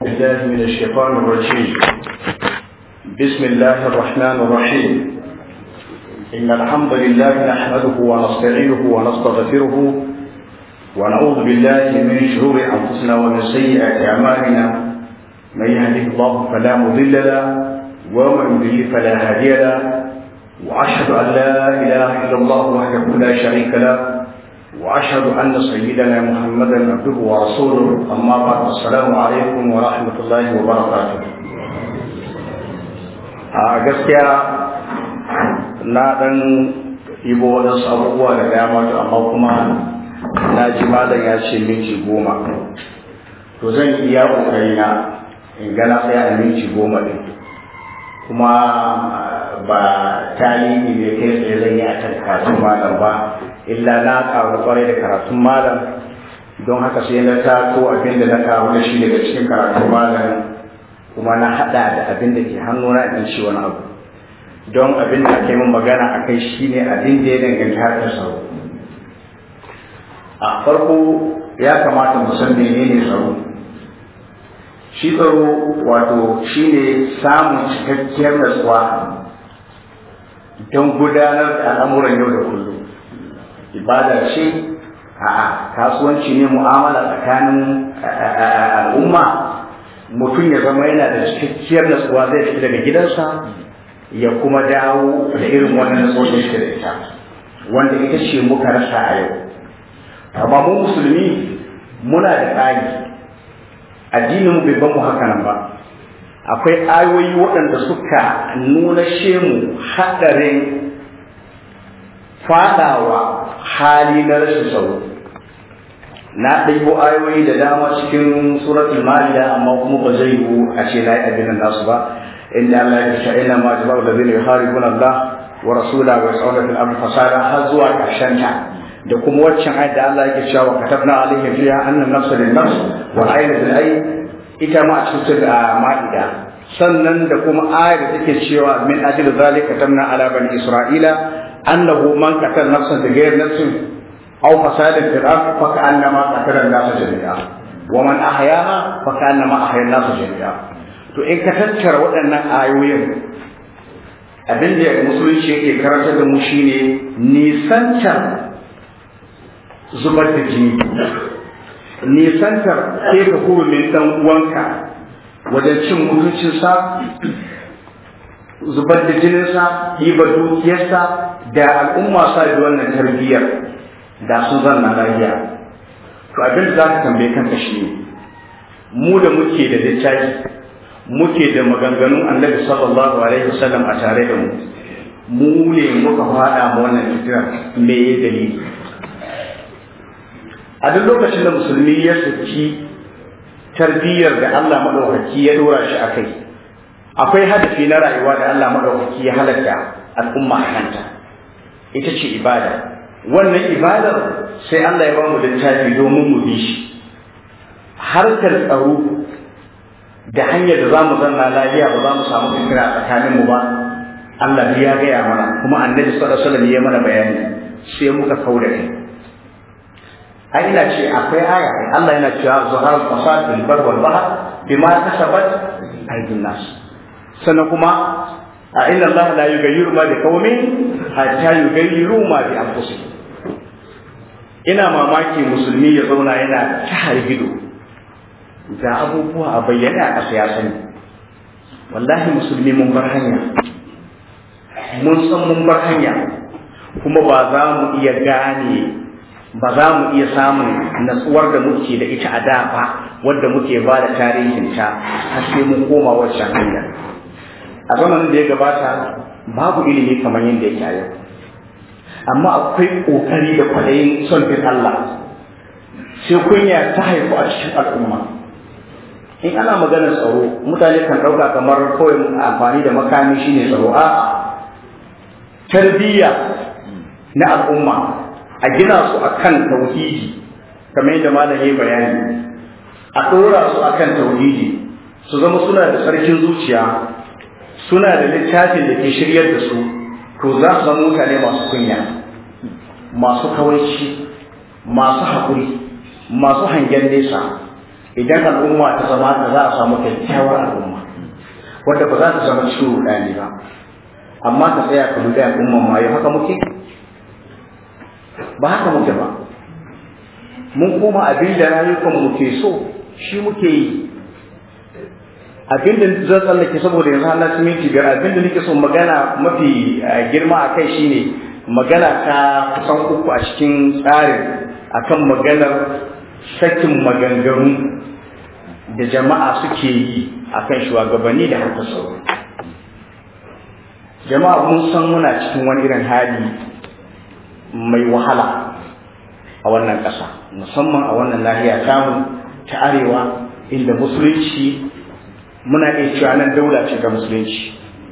بالله من الشيطان الرجيم. بسم الله الرحمن الرحيم. إن الحمد لله نحمده ونستعينه ونستغفره ونعوذ بالله من شرور أنفسنا ومن سيئات أعمالنا. من يهده الله فلا مضل له ومن يضلل فلا هادي له، وأشهد أن لا إله إلا الله وحده لا شريك له، وأشهد أن سيدنا محمدا عبده ورسوله. أما بعد، السلام عليكم ورحمة الله وبركاته. gaskiya na dan ibo wadansu abubuwa da dama, amma kuma na ji malam ya ce minti 10, to zan iya kokari na in ga na tsaya a minti 10 din, kuma ba tarihi ne kai tsaye zan yi a kan karatun malam ba, illa na karu kwarai da karatun malam, don haka sai na tako abin da na karu da shi daga cikin karatun malam, kuma na hada da abin da ke hannuna in ci wani abu, don abin da ake min magana a kai shi ne abin da ya danganci harkar tsaro. A farko ya kamata mu san menene tsaro. Shi tsaro wato shi ne samun cikakkiyar natsuwa don gudanar da al'amuran yau da kullum. Ibada ce, kasuwanci ne, mu'amala tsakanin al'umma. Mutum ya zama yana da cikakkiyar natsuwa, zai fita daga gidansa ya kuma dawo da irin wannan natsuwar da shi da ita, wanda ita ce muka rasa a yau. Amma mu musulmi muna da tsari, addinin bai ban mu haka nan ba. Akwai ayoyi waɗanda suka nuna shemu haɗarin faɗawa hali na rashin tsaro. Na ɗaibo ayoyi da dama cikin suratul Ma'idah, amma kuma ba zai yiwu a ce na yi abin nasu ba, inda Allah ya ce inna ma jazaa'u allazina yuharibuna Allah wa rasulahu wa yas'una fil ardi fasada, har zuwa ƙarshen ta. Da kuma waccan ayat da Allah yake cewa katabna alaihim fiha anna an-nafsa lin-nafs wal 'ayna bil-'ayn, ita ma a cikin suratul Ma'idah. Sannan da kuma ayat da take cewa min ajli zalika katabna ala bani isra'ila annahu man qatala nafsan bighayri nafsin أو فساد في الأرض فكأنما قتل الناس جميعا ومن أحياها فكأنما أحيا الناس جميعا. to in ka tattara waɗannan ayoyin, abin da musulunci yake karanta da mu shine nisantar zubar da jini, nisantar keka hurumin dan uwanka wajen cin mutuncinsa, zubar da jininsa, ɗiba dukiyarsa, da al'umma sa da wannan tarbiyyar da sun zanna lafiya. To abin da za ka tambaye kanka shi ne, mu da muke da littafi, muke da maganganun Annabi sallallahu alaihi wasallam a tare da mu ne muka faɗa ma wannan fitira, me ya dalili? A duk lokacin da musulmi ya saki tarbiyyar da Allah madaukaki ya dora shi a kai, akwai hadafi na rayuwa da Allah madaukaki ya halatta al'umma a kanta, ita ce ibada. Wannan ibadar sai Allah ya ba mu littafi domin mu bi shi. Harkar tsaro da hanyar da za mu zanna lafiya, ba za mu samu fikira a tsakaninmu ba, Allah ya gaya mana, kuma Annabi sallallahu alaihi wasallam ya mana bayani, sai muka kauda kai. Ai ina ce akwai aya, Allah yana cewa zuhar fasad bil bar wal bahr bima kasabat aydin nas. Sannan kuma a inna Allah la yughayyiru ma bi qaumin hatta yughayyiru ma bi anfusihim. Ina mamaki musulmi ya zauna yana ta hargido ga abubuwa a bayyane a ƙasa ya sani. Wallahi musulmi mun bar hanya, mun san mun bar hanya, kuma ba za mu iya gane, ba za mu iya samun natsuwar da muke da ita a da ba, wadda muke ba da tarihinta har sai mun koma wancan hanya. A zamanin da ya gabata babu ilimi kamar yadda yake a yau, amma akwai ƙoƙari da kwaɗayin son bin Allah, sai kunya ta haifu a cikin al'umma. In ana maganar tsaro, mutane kan ɗauka kamar kawai amfani da makami shine tsaro. A tarbiyya na al'umma, a gina su akan tauhidi kamar yadda malam ya bayani, a ɗora su akan tauhidi, su zama suna da tsarkin zuciya, suna da littafin da ke shiryar da su, to za su zama mutane masu kunya, masu kawaici, masu haƙuri, masu hangen nesa, idan al'umma ta zama da za a samu kyakkyawar al'umma wadda ba za ta zama cikin rudani ba. Amma ka tsaya ka dubi al'umman ma yau haka muke ba haka muke ba. Mun koma abin da rayukan mu ke so shi muke yi. Abin da zan tsallake saboda yanzu Allah ta minti biyar, abin da nake so magana mafi girma a kai shine magana ta kusan uku a cikin tsarin akan maganar sakin maganganu da jama'a suke yi akan shugabanni da harkar tsaro. Jama'a mun san muna cikin wani irin hali mai wahala a wannan ƙasa, musamman a wannan nahiya tamu ta arewa, inda musulunci muna iya cewa nan daula ce ga musulunci.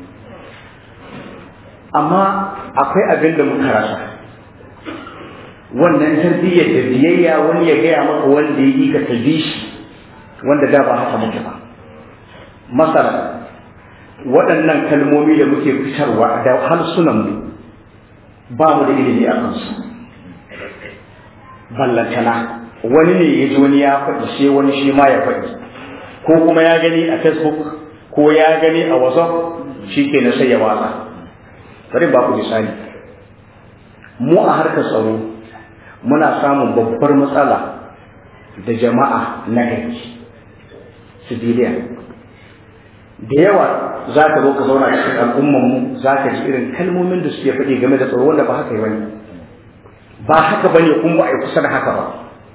Amma akwai abin da muka rasa, wannan tarbiyyar da biyayya wani ya gaya maka wanda ya yi ka tabi shi, wanda da ba haka muke ba. Masala waɗannan kalmomi da muke fitarwa da harsunanmu ba mu da ilimi a kansu. Ballantana wani ne ya ji wani ya faɗi sai wani shi ma ya faɗi, ko kuma ya gani a Facebook ko ya gani a WhatsApp, shi ke na sai ya watsa. Bari ba ku misali, mu a harkar tsaro muna samun babbar matsala da jama'a na gari civilian. Da yawa za ka zo ka zauna cikin al'ummanmu za ka ji irin kalmomin da suke faɗi game da tsaro wanda ba haka yi bane, ba haka bane kuma ba a yi kusa da haka ba.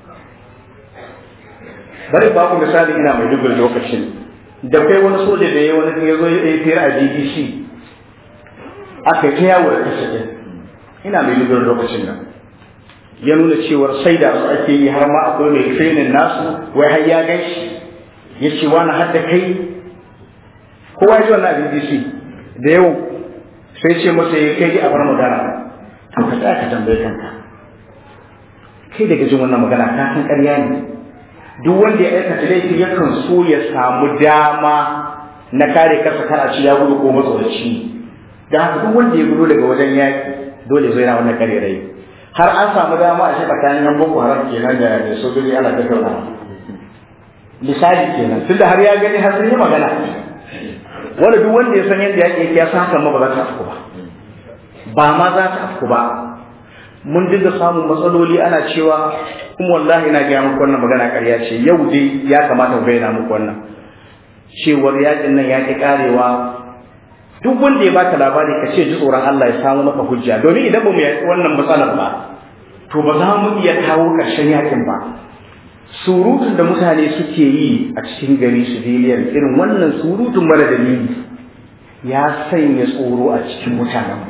Bari ba ku misali, ina mai dubin lokacin da kai wani soja da ya wani ya zo ya fira a BBC aka yi ta yawo da kasa ɗin, ina mai dubin lokacin nan ya nuna cewar sai da su ake yi, har ma akwai mai training nasu wai har ya gan shi ya ce wani hadda kai, kowa ya ji wannan a BBC da yau sai ce masa ya kai a bar magana. To ka tsaya ka tambaye kanka, kai daga jin wannan magana ka san ƙarya ne. Duk wanda ya aikata laifi yakan so ya samu dama na kare kansa kar a ci ya gudu ko matsoraci. Da haka duk wanda ya gudu daga wajen yaƙi dole zai na wannan karerai. Har an samu dama a shi tsakanin yan boko haram kenan da sojoji ana tattaunawa. Misali kenan, tunda har ya gani har sun yi magana. Wanda duk wanda ya san yadda yaƙi ya san hakan ma ba za ta afku ba. Ba ma za ta afku ba. Mun dinga samun matsaloli ana cewa, kuma wallahi ina gaya muku wannan magana ƙarya ce, yau dai ya kamata mu bayyana muku wannan cewar yakin nan ya ki karewa. Duk wanda ya baka labari ka ce ji tsoron Allah ya samu maka hujja, domin idan ba mu yi wannan matsalar ba to ba za mu iya kawo ƙarshen yakin ba. Surutun da mutane suke yi a cikin gari civilian, irin wannan surutun mara dalili ya sanya tsoro a cikin mutanen.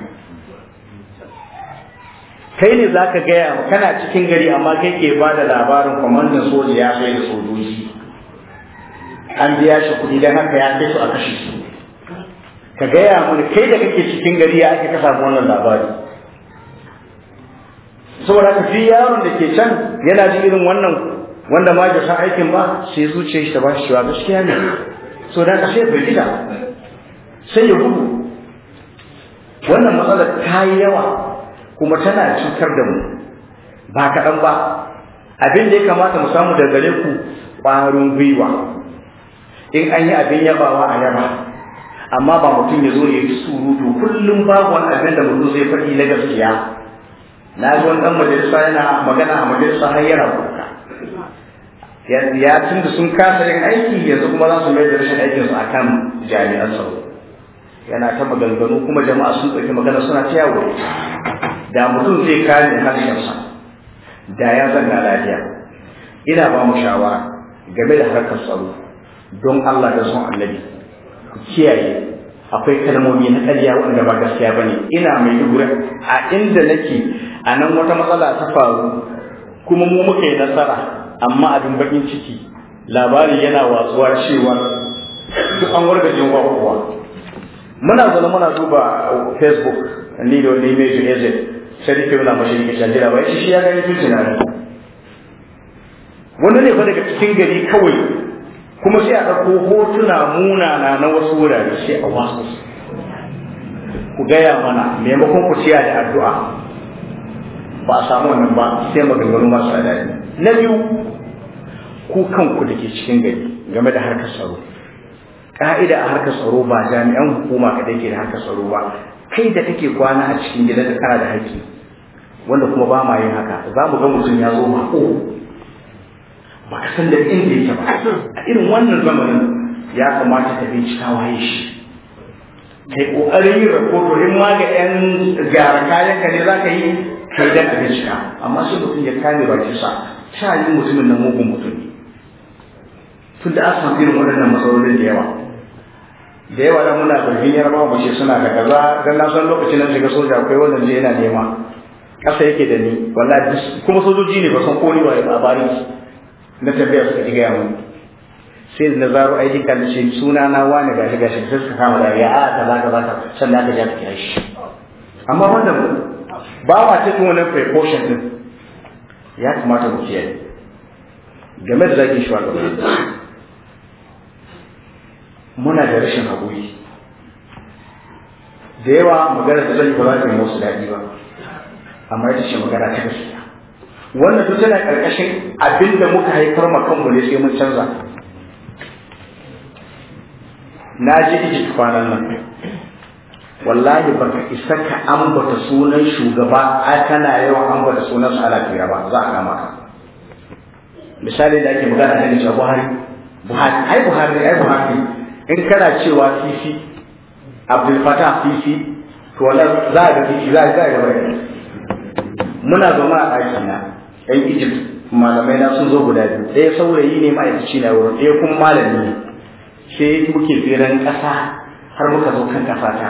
Kai ne za ka gaya kana cikin gari amma kai ke ba da labarin kwamandan soja ya kai da sojoji an biya shi kuɗi don haka ya kai su a kashe su. Ka gaya mani kai da kake cikin gari ya ake ka samu wannan labari. Saboda haka fi yaron da ke can yana ji irin wannan wanda ma bai san aikin ba, sai zuciyar shi ta ba shi cewa gaskiya ne, so da ka sai bai gida sai ya gudu. Wannan matsalar ta yi yawa kuma tana cutar da mu ba kaɗan ba. Abin da ya kamata mu samu da gare ku ƙwarin gwiwa, in an yi abin yabawa a yaba, amma ba mutum ya zo ya yi surutu kullum babu wani abin da mutum zai faɗi na gaskiya. Na ji wani ɗan majalisa yana magana a majalisa har yana kuka, ya tun da sun kasa yin aiki yanzu kuma za su mai da rashin aikinsu a kan jami'an tsaro. Yana ta maganganu kuma jama'a sun ɗauki magana suna ta yawo. Da mutum zai kare harshensa da ya zanna lafiya. Ina ba mu shawara game da harkar tsaro, don Allah da son Annabi ku kiyaye, akwai kalmomi na ƙarya wanda ba gaskiya bane. Ina mai dubura a inda nake a nan wata matsala ta faru kuma mu muka yi nasara, amma abin bakin ciki labari yana watsuwa cewa duk an wargajin kowa. Muna zaune muna duba Facebook ni da wani mai jihar sai da kyau na mashi da shandira ba shi ya gani tun tunanin wanda ne fa daga cikin gari kawai, kuma sai a ɗauko hotuna munana na wasu wurare sai a wasu. Ku gaya mana maimakon ku ciya da addu'a, ba a samu wannan ba sai maganganu masu adadi. Na biyu, ku kanku da ke cikin gari game da harkar tsaro. Ka'ida a harkar tsaro ba jami'an hukuma kadai ke da harkar tsaro ba, kai da kake kwana a cikin gidan da kana da haƙƙi, wanda kuma ba ma yin haka. Za mu ga mutum ya zo mako ba ka san da inda yake ba. A irin wannan zamanin ya kamata ka bincika waye shi, kai kokarin yin rahoto in ma ga yan gyara kayan ka ne za ka yi kai dan a bincika. Amma sai mutum ya kame bakin sa, ta yi mutumin nan mugun mutum ne. Tun da aka irin waɗannan matsalolin da yawa da muna zargin yarbawa ba ce suna da kaza, dan na san lokacin nan shiga soja akwai wannan je yana nema ƙasa yake da ni wallahi, kuma sojoji ne ba san ko ni waye ba bari na tabbaya suka ji gaya mun. Sai da zaro aiki kan shi suna na wani gashi sai suka kama da ya kaza sannan aka ja ta shi. Amma wannan ba wa cikin wannan precaution din ya kamata mu kiyaye game da zaki shugabanni. Muna da rashin haƙuri da yawa, magana da zai ba za ta yi musu daɗi ba, amma ita ce magana ta gaskiya. Wannan duk tana ƙarƙashin abin da muka haifar ma kanmu ne sai mun canza. Na je Egypt kwanan nan, wallahi baka isa ka ambata sunan shugaba a kana yawan ambata sunan sa alaƙira ba, za a kama ka. Misali da ake magana da cewa Buhari in kana cewa Sisi Abdul Fattah Sisi, to wallahi za a ga Sisi za a ga wani. Muna zama a ɗaki na ɗan Egypt, malamai na sun zo guda biyu, ɗaya saurayi ne ma'aikaci na wurin, ɗaya kuma malami ne. Sai muke tseren ƙasa har muka zo kan ƙasa ta,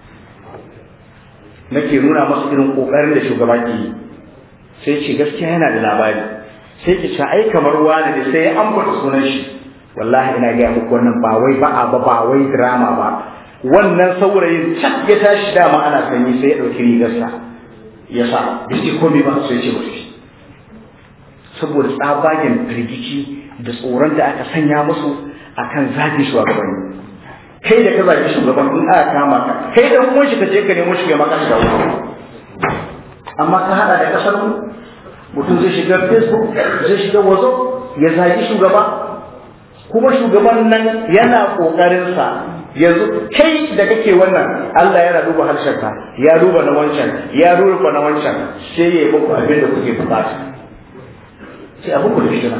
nake nuna masu irin ƙoƙarin da shugaba ke yi. Sai ce gaskiya yana da labari, sai ki ce ai kamar wani da sai an bata sunan shi. Wallahi ina gaya muku wannan ba wai ba'a ba wai drama ba. Wannan saurayin can ya tashi dama ana sanyi sai ya ɗauki rigarsa ya sa, bai ce komai ba sai ce musu, saboda tsabagen firgici da tsoron da aka sanya musu akan zagi shugabanni. Kai da ka zagi shugaban in aka kama ka, kai da mun shi ka je ka nemo shi ga maka shiga wuta. Amma ka hada da kasar mu, mutum zai shiga Facebook, zai shiga WhatsApp ya zagi shugaba, kuma shugaban nan yana kokarin sa. Yanzu kai da kake wannan, Allah yana duba harshenka, ya duba na wancan, ya duba na wancan, sai ya yi muku abin da kuke bukata. Sai abin ku da shi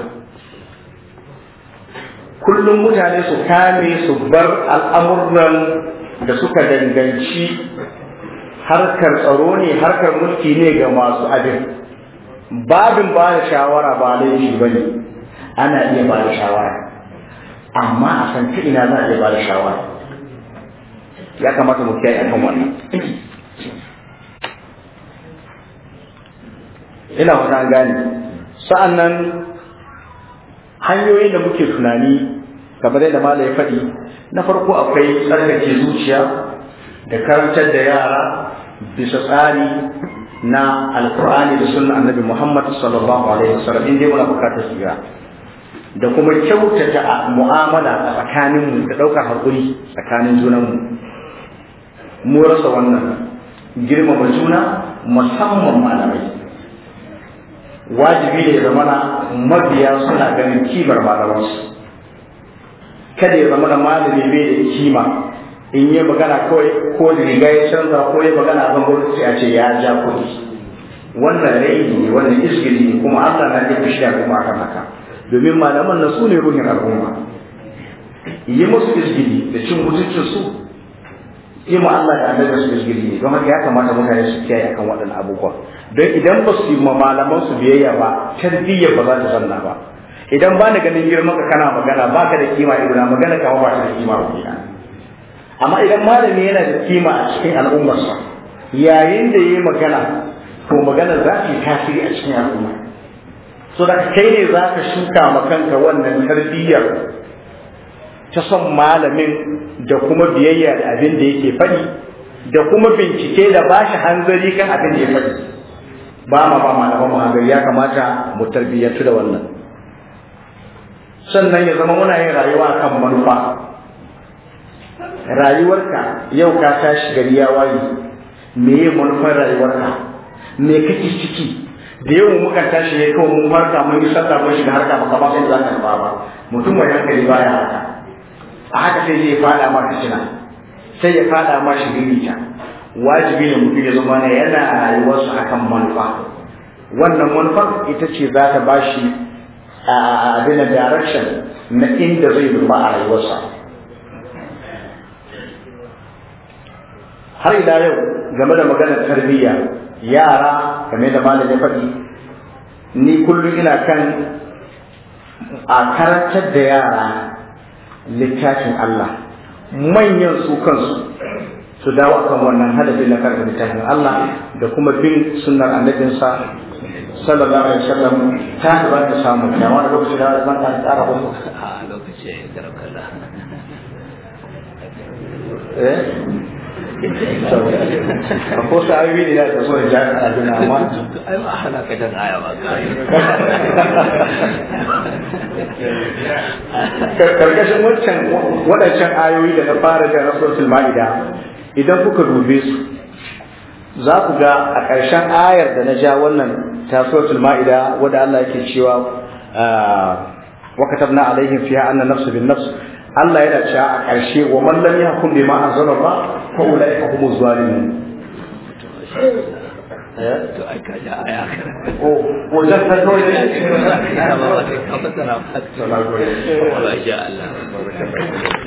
kullum mutane su kame su bar al'amuran da suka danganci harkar tsaro ne, harkar mulki ne ga masu abin. Babin ba da shawara ba laifi ba ne, ana iya ba da shawara, amma a san ta ina za a iya ba da shawara. Ya kamata mu kiyaye akan wannan. Ina wata gani. Sa'annan hanyoyin da muke tunani kamar yadda malai ya faɗi, na farko akwai tsarkake zuciya da karantar da yara bisa tsari na alkur'ani da sunna annabi Muhammad sallallahu alaihi wasallam, inda muna bukatar siga, da kuma kyautata mu'amala a tsakaninmu da ɗaukar haƙuri tsakanin junanmu. Mu rasa wannan, girmama juna musamman malamai. Wajibi ne ya zamana mabiya suna ganin kimar malamansu. Kada ya zamana malami bai da kima, in yi magana kawai ko da riga ya canza ko ya magana a bangon sai a ce ya ja kuɗi. Wannan rai ne, wannan isgiri ne, kuma Allah na ya fushi da kuma akan haka. Domin malaman nan su ne ruhin al'umma. Yi musu isgiri da cin mutuncin su, yi ma Allah da annabi su isgiri ne. Don haka ya kamata mutane su kiyaye akan waɗannan abubuwa. Don idan ba su yi ma malaman su biyayya ba, tarbiyyar ba za ta zanna ba. Idan ba na ganin girman ka kana magana ba ka da kima ido na magana kama ba ta da kima ba kenan. Amma idan malami yana da kima a cikin al'ummarsa, yayin da yayi magana, to magana za ta yi tasiri a cikin al'umma. So da kai ne za ka shuka ma kanka wannan tarbiyyar ta son malamin da kuma biyayya da abin da yake faɗi, da kuma bincike da bashi hanzari kan abin da ya faɗi. Ba malaman mu hanzari, ya kamata mu tarbiyyantu da wannan. Sannan ya zama muna yin rayuwa kan manufa. Rayuwarka yau ka tashi gari ya waye, me ye manufar rayuwarka, me kake ciki, da yawan mukan tashi ne kawai mun farka mun yi sallah mun shiga harka ba kamar sai za ka ba mutum mai hankali baya haka a haka sai zai fada ma fitina sai ya fada ma shiririta wajibi ne mutum ya zama ne yana rayuwarsa akan manufa wannan manufar ita ce za ta bashi abin da direction na inda zai rufa a rayuwarsa. Har ila yau game da maganar tarbiyya yara game da malam ya faɗi ni kullum ina kan a karantar da yara littafin Allah manyan su kansu su dawo kan wannan hadafi na karanta littafin Allah da kuma bin sunnar annabinsa sallallahu alaihi wasallam ta ba ta samu da wani lokaci da zan ka tsara wasu a lokaci garkala ko sa ayoyi ne da so da abin amma ai ba hana ka dan aya ba karkashin waɗancan ayoyi da na fara da Rasul Ma'ida idan kuka dube su za ku ga a ƙarshen ayar da na ja wannan ta Suratul Ma'ida wanda Allah yake cewa wa katabna alaihim fiha anna nafsu bin nafs Allah yana cewa a ƙarshe wa man lam yahkum bima anzalallah fa ulaika humuz zalimun to ai ka ja aya ko da ta kawai ne ba ka ba ta na ba ta Allah